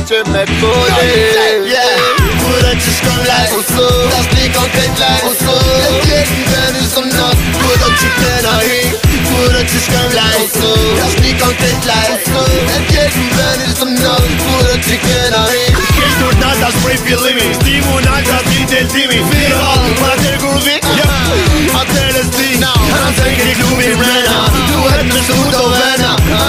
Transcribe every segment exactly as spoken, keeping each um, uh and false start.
që me t'foli. Kura që shkon live Uso, ta shti konkret live Uso, e tjetë në veni së not Kura që kena hi Kura që shkon live Uso, ta shti konkret live e tjetë në veni së not Kura që kena hi Kejtur nata s'prej fillimi Stimu nata ti deltimi Viral, ma tërë kur vi Atër e sti Atër e këri klubi mrena Duhet me shtu do vena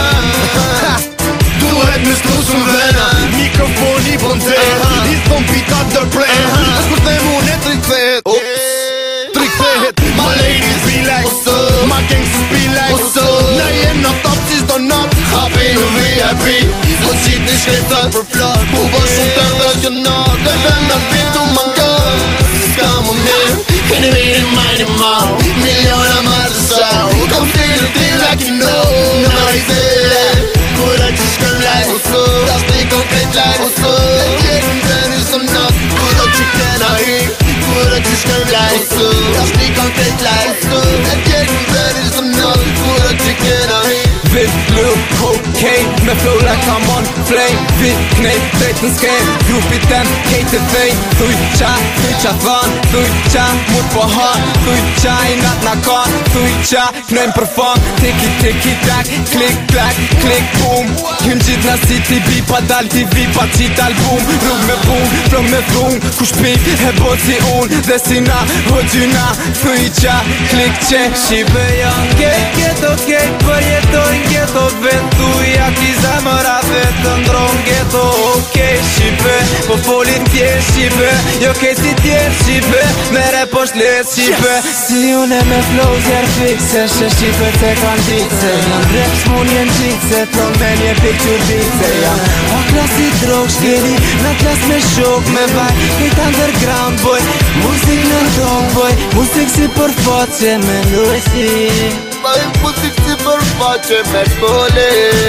Duhet me shtu shumë vena Mikrofoni bon të I thon pitat dërprej Kur të mune të rikëthet Trikthehet Ma ladies be like Uso, Ma gangsters be like Uso, Na jem në top si s'do not hapi në V I P Po qitë një shkretët për flot Po bë shumë të dhe që not Dhe dhe në vitu më nga Ska më mirë Keni mirin majni mau Miliona marë sau Kom filë ti like you know Në rejtë Kura që shkën live Uso, ta shti konkret live Uso, e tjetë në veni së not Kura që kena hi Kura që shkën live Uso, ta shti konkret live e tjetë në veni së not Kura që kena hi Vid blue cocaine Me flow like I'm on flame Vid knejt drejt në skem Grupit tem kejt e vejn Thuj qa, thuj qa than Thuj qa mut po han Thuj qa i nat na kan Thuj qa knojnë për fan Tiki tiki tak Klik klak klik boom Jëm gjit na city bi pa dal T V pa qit album Rrug me boom Flow me thun Kush pik e bo si un Dhe si na ho gjyna Thuj qa klik qe Shqipe janë kejt kejt o kejt Për jetojnë ghetto vetu ja ki zamëra vetë ndron ghetto okej Shqipe po folit tje Shqipe jo kej si tjerë Shqipe mere po shlet Shqipe si une me flow zjer fikse shë Shqipe te kan dikse jam rap s'mun jen qikse ton men je picture dikse jam o klasi drog shkeli në klas me shok me vaj kejt underground boy musik në dom boy musik si për fat që me ndoj si Baj muzik si për faqe me t'foli.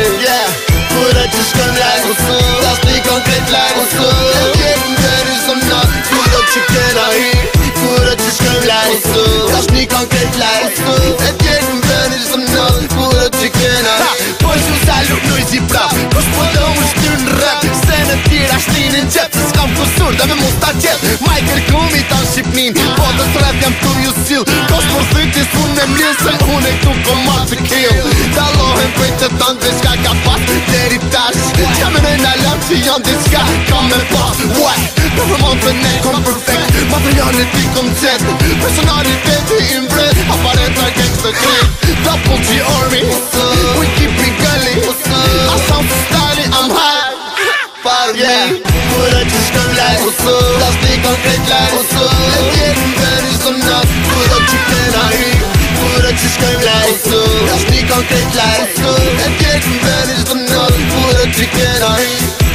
Kura që shkën live Uso, ta shti konkret live Uso, e tjetë në veni së not Kura që kena hi Kura që shkën live Uso, ta shti konkret live e tjetë në veni së not Kura që kena hi Po shu salut noisy prap Kush po do më shtyr në rap Se në tira shtin në qep Se s'kam kusur dhe me mos ta qep Michael Kumi ta në Shqipnin Po të trap jam tu ju sil Kosh për thyti s'un me mlil Se une këtu ko marrë të kill Dalohen për të tanë dhe shka ka pas Deri tash Qka me nëjnë alam që janë dhe shka Ka me pas Uaj Performant të ne kom perfect Materialit i kom qet Personaliteti i mbret Aparenta gangsta kret Double G Army We keep it gully I sound so stylish, I'm high Follow me Kura që shkën live Uso, ta shti konkret live Uso, e tjetë në veni së not Kura që kena hi Kura që shkën live Uso, ta shti konkret live e tjetë në veni së not Kura që kena hi